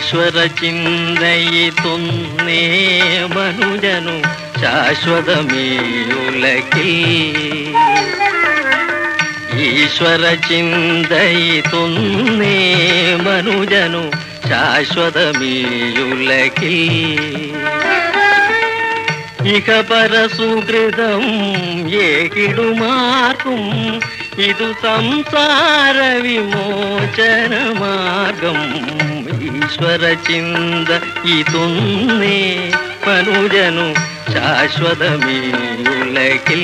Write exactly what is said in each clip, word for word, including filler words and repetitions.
ഈശ്വര ചിന്തയിതൊന്നേ മനുജനു ശാശ്വതമീയുലകിൽ. ഈശ്വര ചിന്തയിതൊന്നേ മനുജനു ശാശ്വതമീയുലകിൽ. ഇഹ പരസുകൃതം ഏകിടുമാർക്കും ഇതു സംസാര വിമോചന മാർഗം. ഈശ്വര ചിന്ത ഇതൊന്നേ മനുജനു ശാശ്വതമീയുലകിൽ.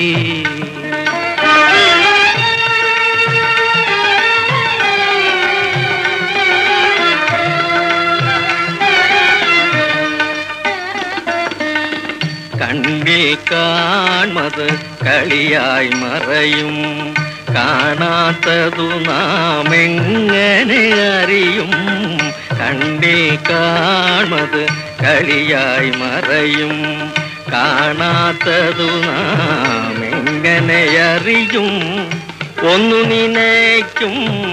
കണ്ണിൽ കാൺമത് കളിയായി മറയും, കാണാത്തതു നാം എങ്ങനെ അറിയും. കണ്ണിൽ കാൺമത് കളിയായി മറയും, കാണാത്തതു നാം എങ്ങനെ അറിയും. ഒന്നു നിനയ്ക്കും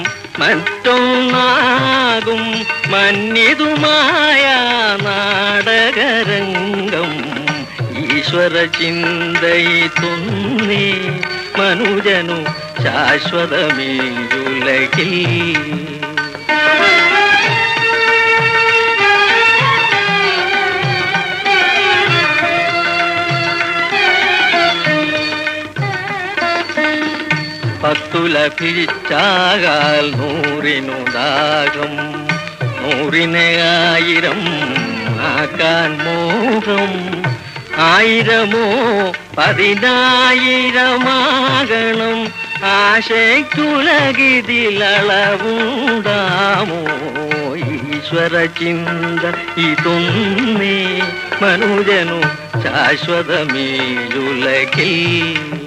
മറ്റൊന്നാകും മന്നിതുമായ നാടകരംഗം. ഈശ്വര ചിന്തയിതൊന്നേ മനുജനു ശാശ്വതമീയുലകിൽ. പത്തു ലഭിച്ചാകാൽ നൂറിനു ദാഹം, നൂറിനെ ആയിരം ആക്കാൻ മോഹം. ആയിരമോ പതിനായിരമാകണം, ആശയ്ക്കുലകിതിലളവുണ്ടാമോ. ഈശ്വര ചിന്ത ഇതൊന്നേ മനുജനു ശാശ്വതമീയുലകിൽ.